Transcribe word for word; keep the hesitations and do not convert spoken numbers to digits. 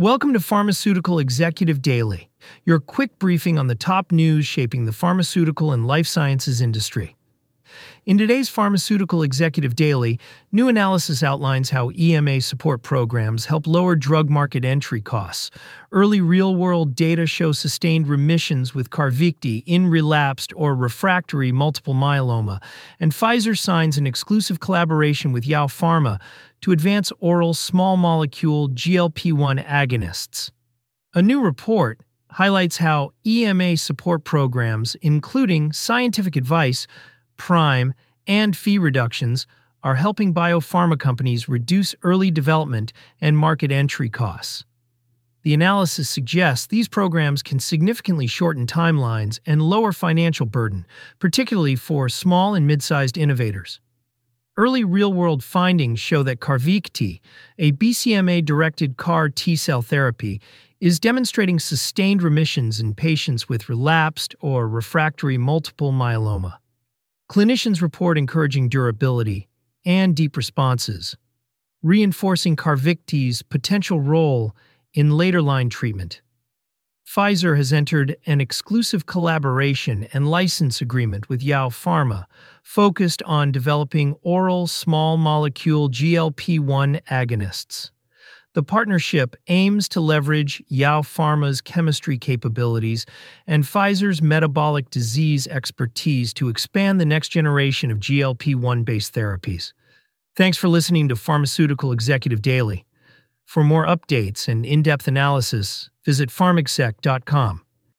Welcome to Pharmaceutical Executive Daily, your quick briefing on the top news shaping the pharmaceutical and life sciences industry. In today's Pharmaceutical Executive Daily, new analysis outlines how E M A support programs help lower drug market entry costs. Early real-world data show sustained remissions with Carvykti in relapsed or refractory multiple myeloma, and Pfizer signs an exclusive collaboration with Yao Pharma to advance oral small molecule G L P one agonists. A new report highlights how E M A support programs, including scientific advice, Prime, and fee reductions, are helping biopharma companies reduce early development and market entry costs. The analysis suggests these programs can significantly shorten timelines and lower financial burden, particularly for small and mid-sized innovators. Early real-world findings show that Carvykti, a B C M A-directed C A R T-cell therapy, is demonstrating sustained remissions in patients with relapsed or refractory multiple myeloma. Clinicians report encouraging durability and deep responses, reinforcing Carvykti's potential role in later-line treatment. Pfizer has entered an exclusive collaboration and license agreement with Yao Pharma, focused on developing oral small molecule G L P one agonists. The partnership aims to leverage Yao Pharma's chemistry capabilities and Pfizer's metabolic disease expertise to expand the next generation of G L P one-based therapies. Thanks for listening to Pharmaceutical Executive Daily. For more updates and in-depth analysis, visit pharmexec dot com.